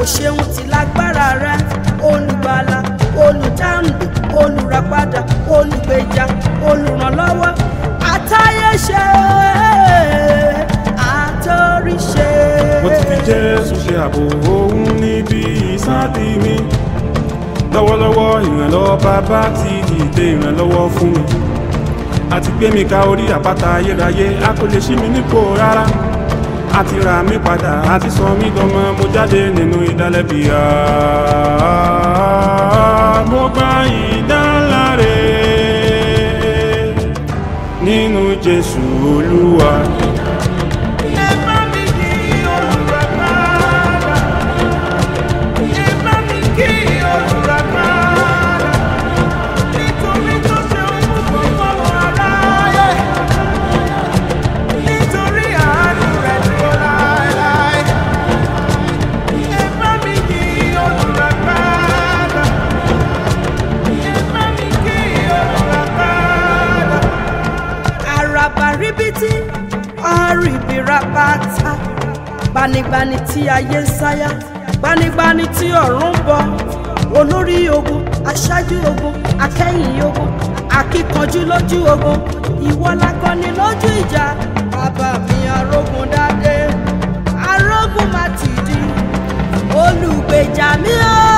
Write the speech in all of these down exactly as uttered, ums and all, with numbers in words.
kò ṣeun tí lágbára rẹ olùgbàlà olùdáǹdè olùràpadà olùgbèjà olùrànlọ́wọ́ àtayéṣe àtòríṣe. mo ti fi Jésù ṣe ààbò òun níbi ìsádi mi lọ́wọ́lọ́wọ́ ìrànlọ́wọ́ bàbá ti dìde ìrànlọ́wọ́ fún mi àti gbé mi ka orí àpáta ayérayé a kò lè ṣí mi nípò rárá àti rà mí padà àti sọ mí dọmọ mo jáde nínú ìdálẹ́bi mo gba ìdáláre nínú Jésù Olúwa. Àrìbìtì àrìbìràpàtà gbanigbani tí ayé ń sáyà gbanigbani tí ọ̀run ń bọ̀ olórí ogun aṣáájú ogun akẹ́yìn ogun akíkanjú lójú ogun ìwọ lakọni lójú ìjà bàbá mi arógun dádé arógun má ti di olùgbèjà mi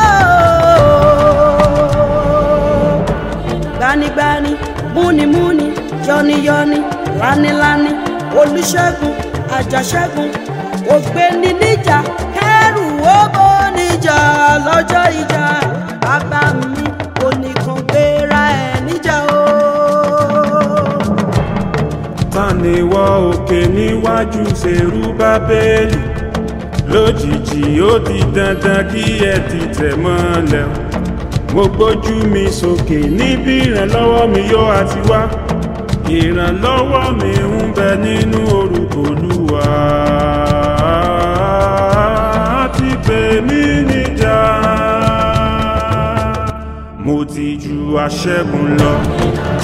ooo gbanigbani múnimúni yọniyọni lánilání olùṣègùn àjàṣẹ́gun ògbéni níjà kẹrù owó níjà lọ́jọ́ ìjà bàbá mi oníkan gbéra ẹ̀ níjà o. ta ni wọ òkè níwájú Serubábélì lójijì ó di dandan kí ẹ ti tẹ̀ mọ́lẹ̀ mo gbójú mi sókè níbi ìrànlọ́wọ́ mi yóò àti wá ìrànlọ́wọ́ mi ń bẹ nínú orúkọ Olúwa ti pè mí níjà mo ti ju aṣẹ́gun lọ.